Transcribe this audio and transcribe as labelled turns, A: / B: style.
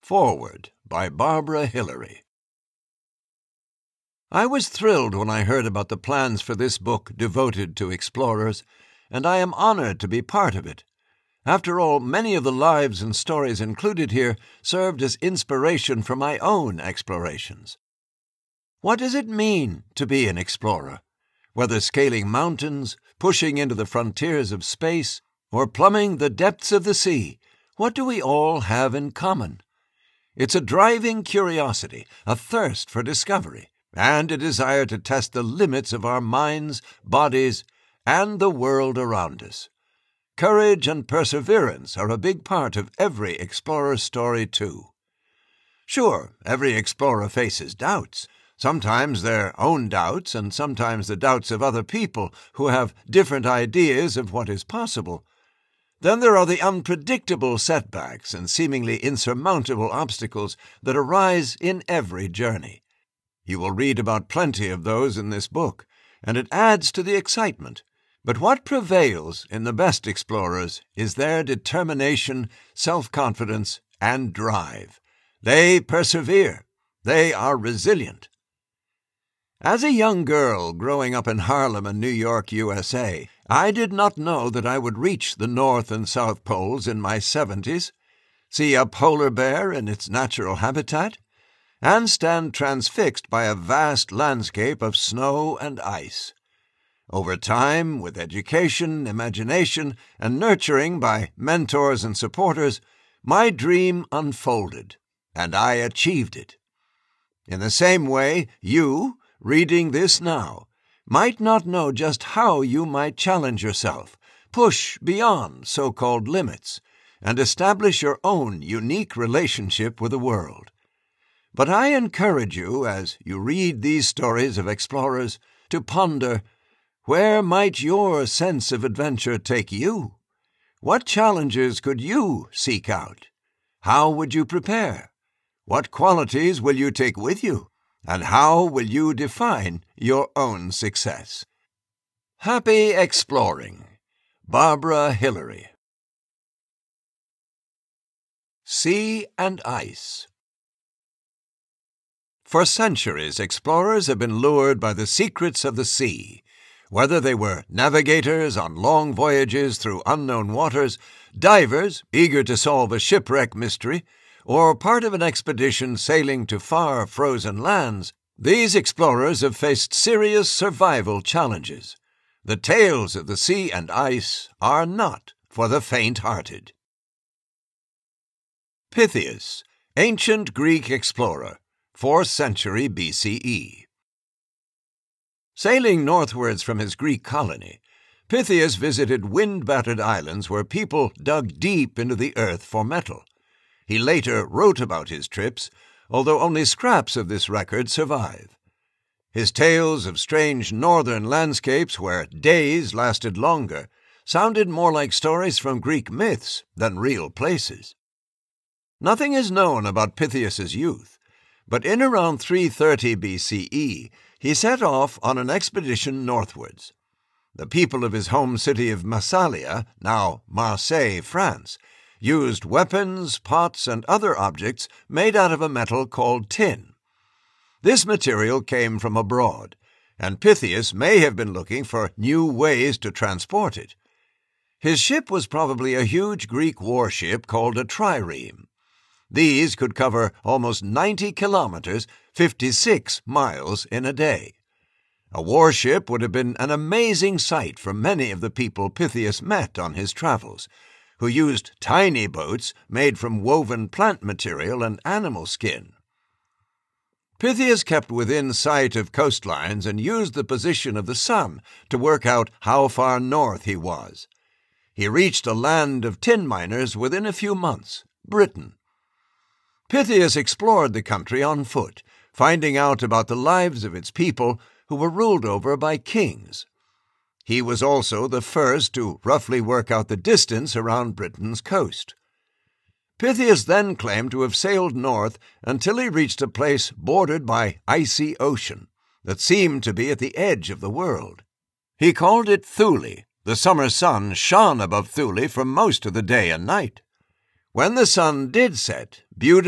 A: Foreword by Barbara Hillary. I was thrilled when I heard about the plans for this book devoted to explorers, and I am honored to be part of it. After all, many of the lives and stories included here served as inspiration for my own explorations. What does it mean to be an explorer? Whether scaling mountains, pushing into the frontiers of space, or plumbing the depths of the sea, what do we all have in common? It's a driving curiosity, a thirst for discovery, and a desire to test the limits of our minds, bodies, and the world around us. Courage and perseverance are a big part of every explorer's story, too. Sure, every explorer faces doubts, sometimes their own doubts and sometimes the doubts of other people who have different ideas of what is possible. Then there are the unpredictable setbacks and seemingly insurmountable obstacles that arise in every journey. You will read about plenty of those in this book, and it adds to the excitement. But what prevails in the best explorers is their determination, self-confidence, and drive. They persevere. They are resilient. As a young girl growing up in Harlem and New York, USA, I did not know that I would reach the North and South Poles in my 70s, see a polar bear in its natural habitat, and stand transfixed by a vast landscape of snow and ice. Over time, with education, imagination, and nurturing by mentors and supporters, my dream unfolded, and I achieved it. In the same way, you, reading this now, might not know just how you might challenge yourself, push beyond so-called limits, and establish your own unique relationship with the world. But I encourage you, as you read these stories of explorers, to ponder, where might your sense of adventure take you? What challenges could you seek out? How would you prepare? What qualities will you take with you? And how will you define your own success? Happy exploring. Barbara Hillary. Sea and Ice. For centuries, explorers have been lured by the secrets of the sea. Whether they were navigators on long voyages through unknown waters, divers eager to solve a shipwreck mystery, or part of an expedition sailing to far frozen lands, these explorers have faced serious survival challenges. The tales of the sea and ice are not for the faint-hearted. Pytheas, ancient Greek explorer, 4th century BCE. Sailing northwards from his Greek colony, Pytheas visited wind-battered islands where people dug deep into the earth for metal. He later wrote about his trips, although only scraps of this record survive. His tales of strange northern landscapes where days lasted longer sounded more like stories from Greek myths than real places. Nothing is known about Pytheas's youth, but in around 330 BCE, he set off on an expedition northwards. The people of his home city of Massalia, now Marseille, France, used weapons, pots, and other objects made out of a metal called tin. This material came from abroad, and Pytheas may have been looking for new ways to transport it. His ship was probably a huge Greek warship called a trireme. These could cover almost 90 kilometers, 56 miles in a day. A warship would have been an amazing sight for many of the people Pytheas met on his travels, who used tiny boats made from woven plant material and animal skin. Pytheas kept within sight of coastlines and used the position of the sun to work out how far north he was. He reached a land of tin miners within a few months, Britain. Pytheas explored the country on foot, finding out about the lives of its people who were ruled over by kings. He was also the first to roughly work out the distance around Britain's coast. Pytheas then claimed to have sailed north until he reached a place bordered by icy ocean that seemed to be at the edge of the world. He called it Thule. The summer sun shone above Thule for most of the day and night. When the sun did set, beautiful